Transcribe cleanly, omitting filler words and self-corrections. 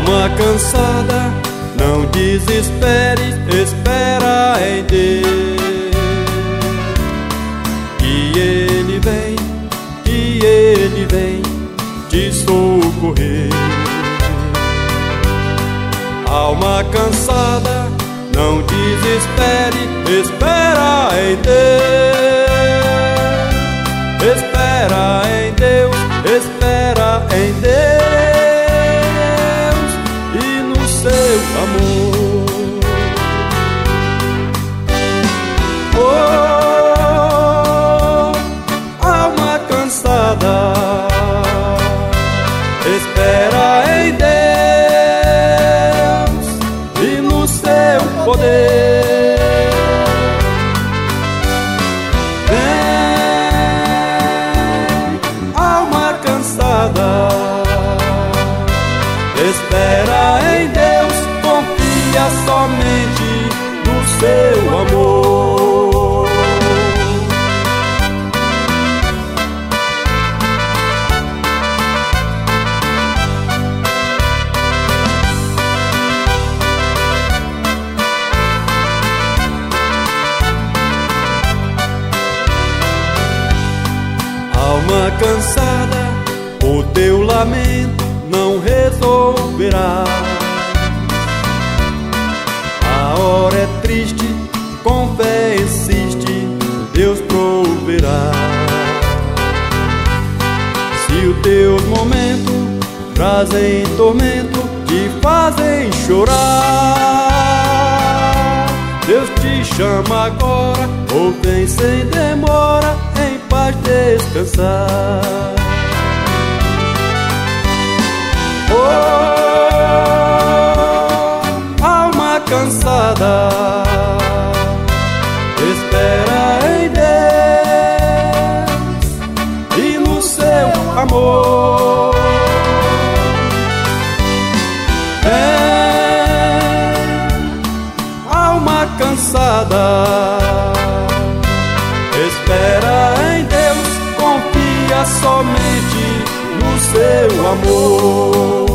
Alma cansada, não desesperes, espera em Deus, que Ele vem te socorrer. Alma cansada, não desespere, espera em Deus, espera em Deus, espera em Deus e no seu amor. Oh, alma cansada, espera em Deus e no seu poder. Vem, alma cansada, espera em Deus, confia somente no seu amor. Alma cansada, o teu lamento não resolverá. A hora é triste, com fé insiste, Deus proverá. Se os teus momentos trazem tormento, te fazem chorar, Deus te chama agora, ou vem sem demora, em paz descansar. Oh, alma cansada, espera em Deus e no seu amor. Alma cansada, espera em Deus, confia somente no seu amor.